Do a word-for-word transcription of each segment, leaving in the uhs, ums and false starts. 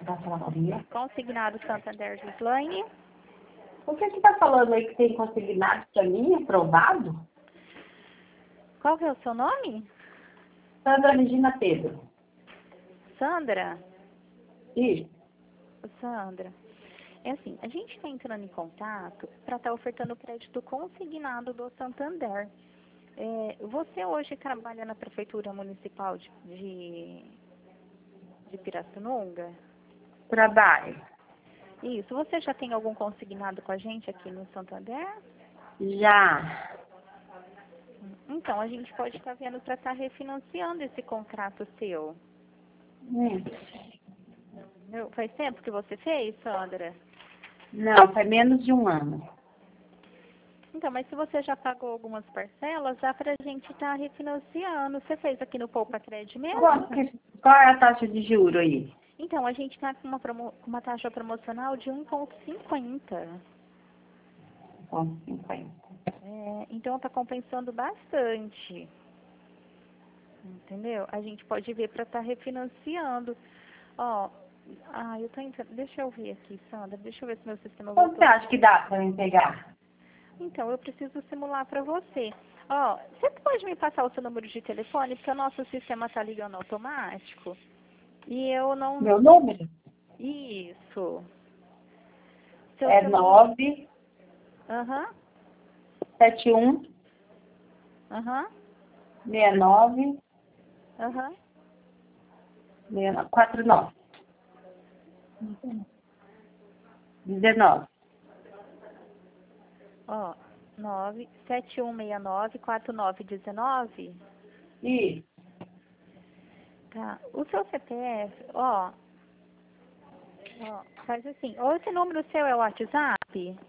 Posso falar comigo? Consignado Santander Gislaine. O que que tá falando aí que tem consignado pra mim, aprovado? Qual que é o seu nome? Sandra Regina Pedro. Sandra? Isso. Sandra, é assim, a gente está entrando em contato para estar ofertando crédito consignado do Santander. É, você hoje trabalha na Prefeitura Municipal de, de, de Pirassununga? Trabalho. Isso. Você já tem algum consignado com a gente aqui no Santander? Já. Então, a gente pode estar vendo para estar refinanciando esse contrato seu. Hum. Eu- Faz tempo que você fez, Sandra? Não, faz menos de um ano. Então, mas se você já pagou algumas parcelas, dá para a gente estar refinanciando. Você fez aqui no Poupa Crédito mesmo? Qual, que- qual é a taxa de juro aí? Então, a gente está com uma, promo- com uma taxa promocional de um vírgula cinquenta. Com cinquenta. É, então, está compensando bastante. Entendeu? A gente pode ver para estar refinanciando. Ó, ah, eu tô entrando. Deixa eu ver aqui, Sandra. Deixa eu ver se meu sistema Quanto voltou. você acha que dá pra mim pegar? Então, eu preciso simular para você. Ó, você pode me passar o seu número de telefone? Porque o nosso sistema está ligando automático. E eu não... Meu número Isso. Seu é celular... nove Aham, sete um aham, seis nove aham. quatro nove. dezenove. Ó, nove sete um seis nove quatro nove um nove. Isso. Tá. O seu C P F, ó... Ó, faz assim. Ou esse número seu é o WhatsApp?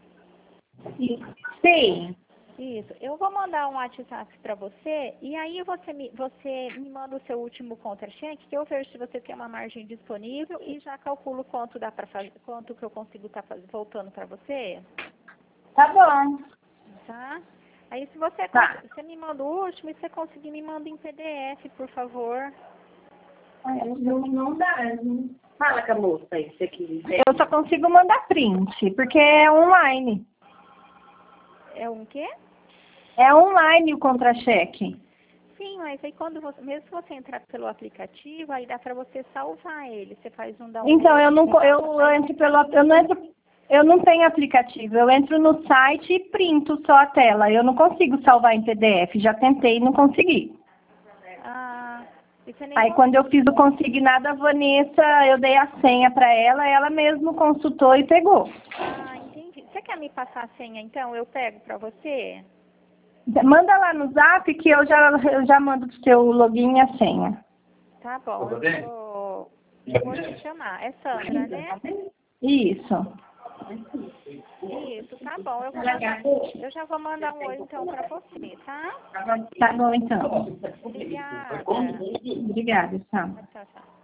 Sim. Isso. Eu vou mandar um WhatsApp para você e aí você me, você me manda o seu último contra-cheque, que eu vejo se você tem uma margem disponível e já calculo quanto dá para fazer, quanto que eu consigo estar voltando para você, Tá bom. tá? Aí se você Tá. você me manda o último e se você conseguir me manda em P D F, por favor. Ai, Não, não dá. não- Fala com a moça aí, se você quiser. Eu só consigo mandar print, porque é online. É um quê? É online o contra-cheque. Sim, mas aí quando você, mesmo se você entrar pelo aplicativo, aí dá para você salvar ele. Você faz um download. Então, eu não co- eu, eu entro pelo eu não entro, eu não tenho aplicativo. Eu entro no site e printo só a tela. Eu não consigo salvar em P D F. Já tentei e não consegui. Ah, e você nem Aí quando eu fiz o consignado, a Vanessa, eu dei a senha para ela, ela mesmo consultou e pegou. Ah, entendi. Você quer me passar a senha, então? Eu pego pra você? Manda lá no Zap que eu já, eu já mando pro seu login e a senha. Tá bom, eu vou, eu vou te chamar. É Sandra, né? Isso. Isso, tá bom. Eu, vou mandar, eu já vou mandar um oi, então, pra você, tá? Tá bom, então. Obrigada. Obrigada, tchau. Tchau, tchau.